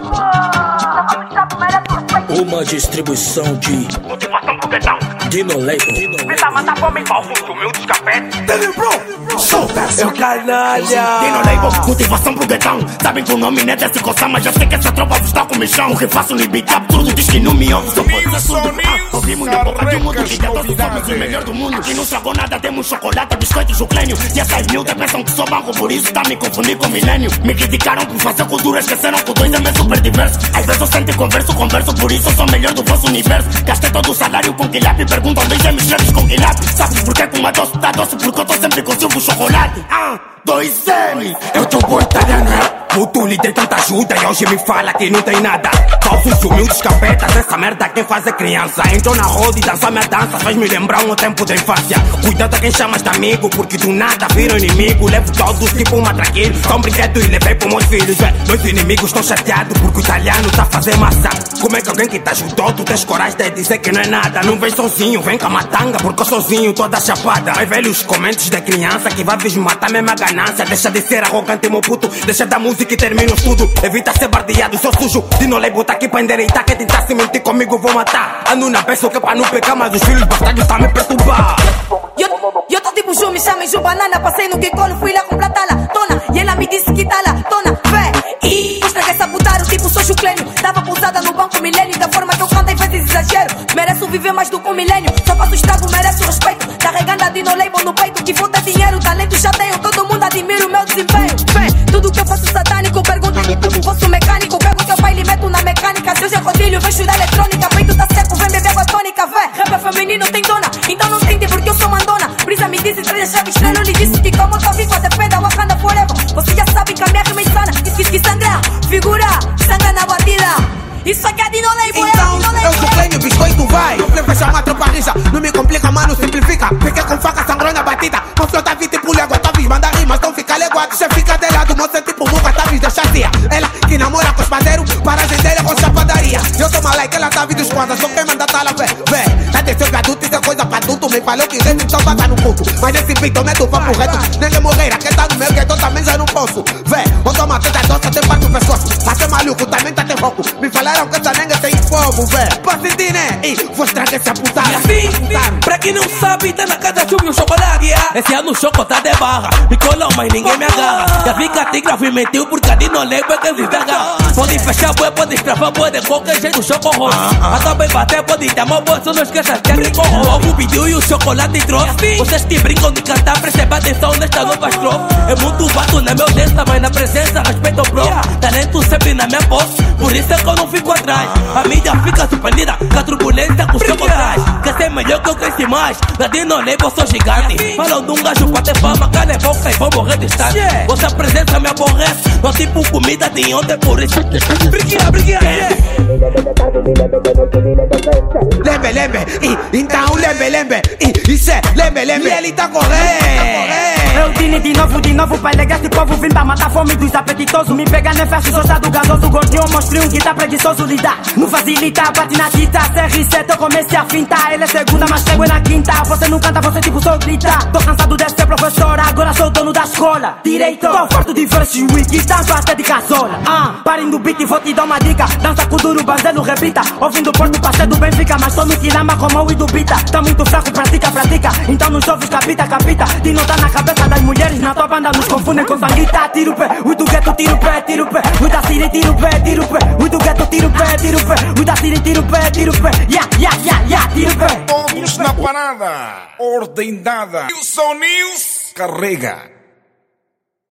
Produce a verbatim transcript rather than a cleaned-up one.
Uma distribuição de motivação pro guetão. Dino Label. Pensa matar fome em palco, o meu descapete. Dele, bro, solta essa. Eu canalha. Dino Label, motivação pro guetão. Sabem que o nome não é desse coçar, mas já sei que essa tropa vos dá com michão. O que faço no beat absurdo diz que não me ouve. Só pode ser surdo. Ouvi muita boca de um mundo que já todos somos o melhor do mundo. Que não estragou nada, temos chocolate, biscoito e juclênio. E essas miúdas pensam que sou banco, por isso tá me confundir com milênio. Me criticaram por fazer cultura, esqueceram que o dois é meio super diverso. Às vezes eu sento e converso, converso, por isso eu sou melhor do vosso universo. Gastei todo o salário com quilhap e perguntam onde me escreves com quilhap. Sabes porquê que uma doce tá doce? Porque eu tô sempre com silvo chocolate. Ah, dois M. Eu tô bom italiano, é? Puto, lhe dei tanta ajuda e hoje me fala que não tem nada. Falsos humildes capetas, essa merda quem faz é criança. Entrou na roda e dançou minha dança, faz me lembrar um tempo da infância. Cuidado a quem chamas de amigo, porque do nada viram inimigo. Levo todos tipo um matraqueiro, só um brinquedo e levei para meus filhos. É, meus inimigos estão chateados porque o italiano tá a fazer massa. Como é que alguém que te ajudou, tu tens coragem de dizer que não é nada? Não vem sozinho, vem com a matanga, porque eu sozinho toda chapada. Aí velhos comentários de criança que vai vir matar mesmo a ganância. Deixa de ser arrogante, meu puto, deixa da música e termina o estudo. Evita ser bardeado, sou sujo. Dino Label tá aqui pra endereitar. Quem tentar se mentir comigo vou matar. Ando na peça que é pra não pegar, mas os filhos bastardos tá me perturbar. Eu, eu tô tipo Ju, me chamem Ju Banana. Passei no que colo, fui lá comprar tala, tona. E ela me disse que tá lá, tona, vé. E eu estraguei essa putaram, tipo sou chuclênio. Tava pousada no banco milênio. Da forma que eu canto, às vezes exagero. Mereço viver mais do que um milênio. Só faço estrago, mereço respeito. Carregando a Dino Label no peito. Que falta dinheiro, talento já tenho. Todo mundo admira o meu desempenho. Vé, tudo que eu faço satânico. Pergunta-me como fosse mecânico. Pego teu pai e meto na mecânica. Se hoje é rodilho, vejo da eletrônica. Peito tá seco, vem beber água tônica. Vé, rap é feminino, tem dona. Então não tente porque eu sou mandona. Brisa me disse, traz a chave estrela. Eu lhe disse que como eu tô vivo, defenda Wakanda forever. Você já sabe que a minha rima é insana. Diz que, que sangra, figura, sangra na batida. Isso aqui é Dino Label, então, é Dino Label. eu chuclenho, biscoito vai. Tu vai chamar tropa rija. Não me complica, mano, simplifica. Fiquei com faca, sangrou na batida. Meu flow tá vindo tipo légua, tá vindo, manda rimas, então fica leguado. Você fica de lado, moça tipo muca, tá vindo, deixa cia. Ela que namora com os padeiros, para agender com chapadaria. Eu tô malaica, ela tá vindo esquadra, só quem manda tá lá, vé, vé. Tá descendo adulto, isso é coisa pra adulto. Me falou que reto, então passa no culto. Mas esse beat eu meto papo reto. Ninguém morreira, quem tá no meu gueto também já não posso. Vé, eu tô matando a doce, até parte do pescoço. Mas é maluco, também tá tem foco. Me falaram que essa nega tem fogo, vé. Pra sentir, né? E vou estragar esse apuntado. E assim, pra quem não sabe, tá na casa chuva e o chocolate. Yeah. Esse ano o choco tá de barra. Me colou, mas ninguém me agarra. Já fica tigra, fui mentiu por cadê no lembro é que se agarra. Pode fechar, boé, pode estrafar, boé, de qualquer jeito o choco rola. Até bem bater, pode ter uma boa, só não esqueça que é rico rola. O vídeo e o chocolate trouxe. Vocês que brincam de cantar, perceba atenção nesta nova estrofe. É muito bato na meu desta, mas na presença respeito ao pro. Talento sempre na minha posse, por isso é que eu não fico atrás. A mídia fica surpreendida, com a turbulência com o choco traz. Quer ser melhor que eu cresci mais, da Dino Label sou gigante. Falam de um gajo pra ter fama, cara é boca e vou morrer distante. Vossa presença me aborrece, não tipo comida de ontem, por isso. Briguinha, briguinha, Lembe, lembe, e então lembe, lembe, e isso é lembe, lembe. E ele tá correndo. Eu dine de novo, de novo, pra alegar esse povo vim pra matar a fome dos apetitosos. Me pega nem fecho, sou do gasoso, gordinho, mostrinho que tá preguiçoso lidar. Não facilita, bate na quinta, C R sete eu comecei a fintar. Ele é segunda, mas chego na quinta. Você não canta, você tipo só grita. Tô cansado de ser professora, agora sou dono da escola. Direito, tô farto de versos wiki, tanto até de casola. Ah, parem do beat, vou te dar uma dica. Dança com duro, banzelo, repita. Ouvindo Porto, passei do Benfica, mas tô no Quilamba como o e do Bita. Tá muito fraco, pratica, pratica. Então nos ouves, capita, capita. De não tá na cabeça das mulheres, na tua banda nos confundem com sanguita. Tira o pé, o do gueto, tira o pé, tira o pé. O da Siri, tira o pé, tira o pé. O do gueto, tira o pé, tira o pé. O da Siri, tira o pé, tira o pé. Ya, ya, ya, ya, tira o pé. Todos na parada, ordem dada. Wilson News carrega.